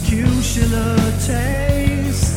executioner tastes.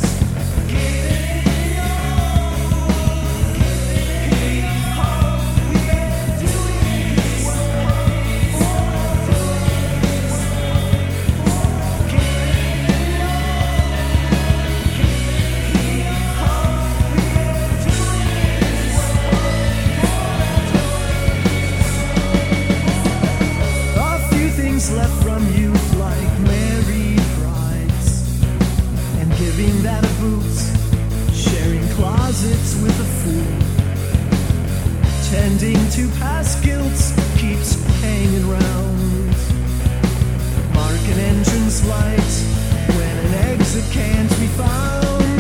Left from youth like married brides, and giving that a boot, sharing closets with a fool, tending to past guilt keeps hanging round. Mark an entrance light when an exit can't be found.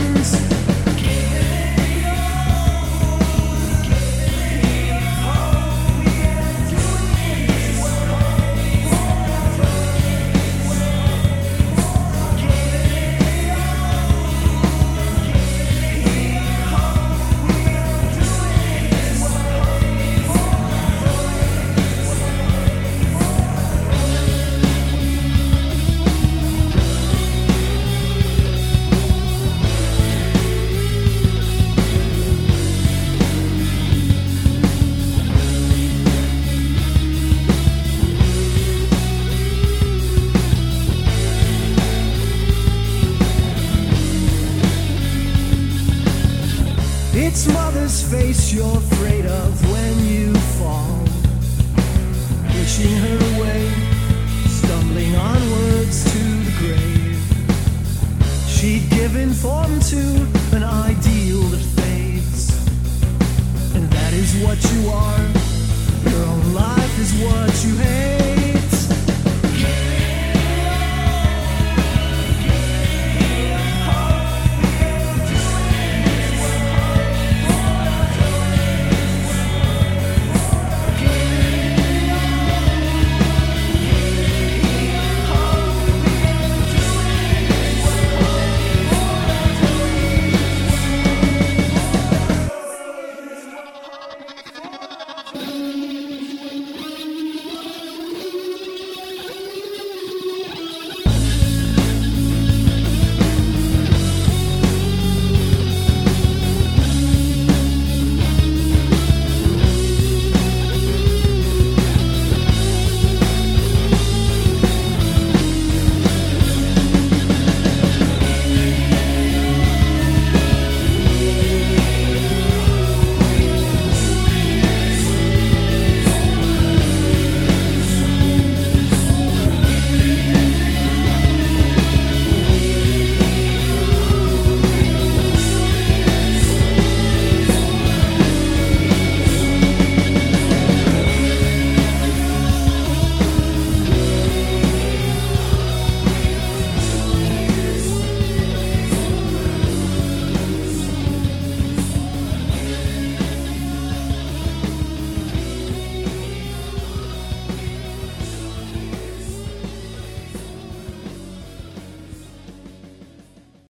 It's mother's face you're afraid of when you fall, pushing her away, stumbling onwards to the grave. She'd given form to an ideal that fades, and that is what you are. Your own life is what you hate.